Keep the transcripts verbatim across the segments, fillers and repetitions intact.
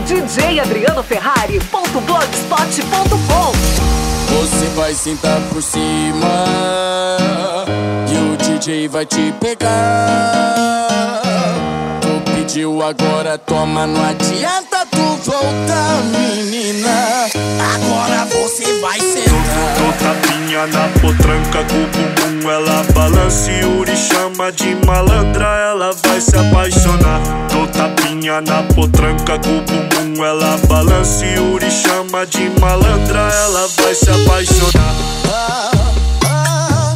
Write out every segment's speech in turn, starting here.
d j adriano ferrari ponto blogspot ponto com. Você vai sentar por cima e o D J vai te pegar. Tu pediu, agora toma, não adianta tu voltar, menina. Agora você vai sentar. Tô tapinha na potranca com o bumbum, ela balança e Yuri chama de malandra, ela vai se apaixonar. Tô tapinha na potranca com o bumbum, ela balança e Yuri chama de malandra, ela vai se apaixonar. Ah, ah,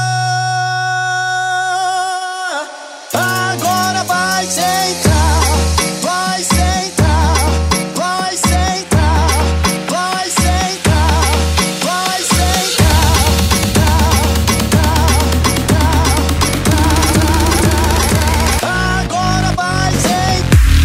ah, agora vai sentar, vai sentar, vai sentar, vai sentar, vai sentar. Agora vai sentar.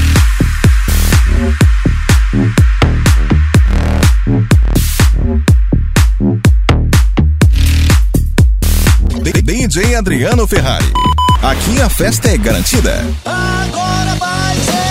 D J Adriano Ferrari. Aqui a festa é garantida. Agora vai sentar.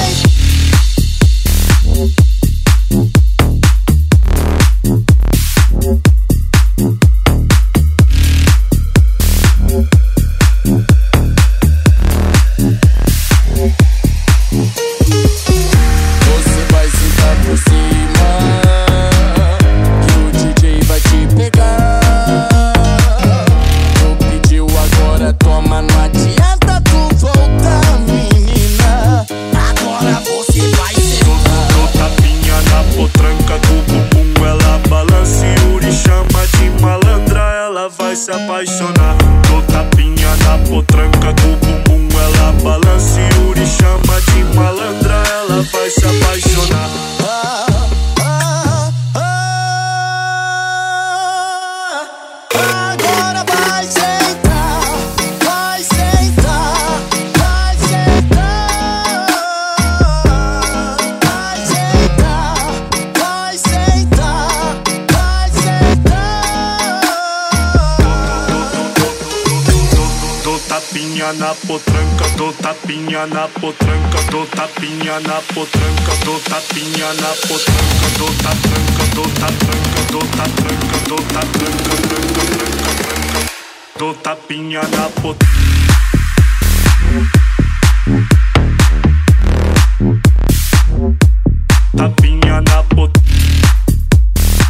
Você vai sentar por cima e o D J vai te pegar. Tu pediu, agora toma, não adianta tu voltar, menina. Agora você vai sentar. Tô tapinha na potranca com o bumbum, ela balança e Yuri chama de malandra, ela vai se apaixonar. Tô tapinha na potranca com o bumbum, ela balança e Yuri chama de malandra, ela vai se apaixonar. Ah, ah, ah, agora vai sentar, vai sentar, vai sentar, vai sentar, vai sentar, vai sentar. Tô tapinha na potranca, tô tapinha na potranca, tô tapinha na potranca, tô tapinha na potranca, tô tapranca, tô tapranca, tô tapranca, tô tapranca, tranca, tranca, tranca. Tô tapinha na potranca. Tapinha na potranca.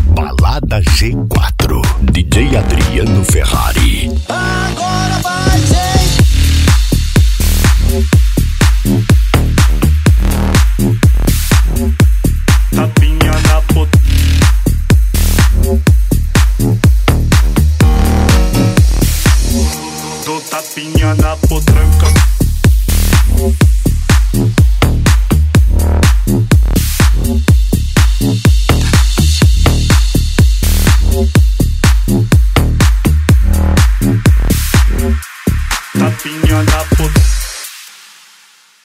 Balada G quatro. D J Adriano Ferrari. Agora vai